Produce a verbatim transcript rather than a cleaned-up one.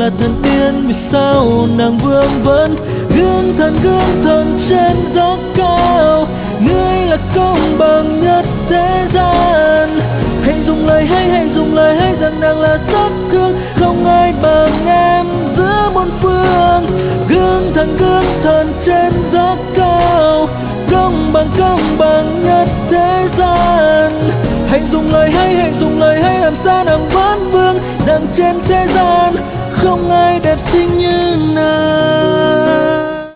là thần tiên, vì sao nàng vương vấn? Gương thần gương thần trên gió cao, ngươi là công bằng nhất thế gian. Hãy dùng lời hay, hãy dùng lời hay rằng nàng là sắc hương, không ai bằng em giữa bốn phương. Gương thần gương thần trên gió cao, công bằng công bằng nhất thế gian. Hãy dùng lời hay, hãy dùng lời hay làm sao nàng vẫn vương rằng trên thế gian.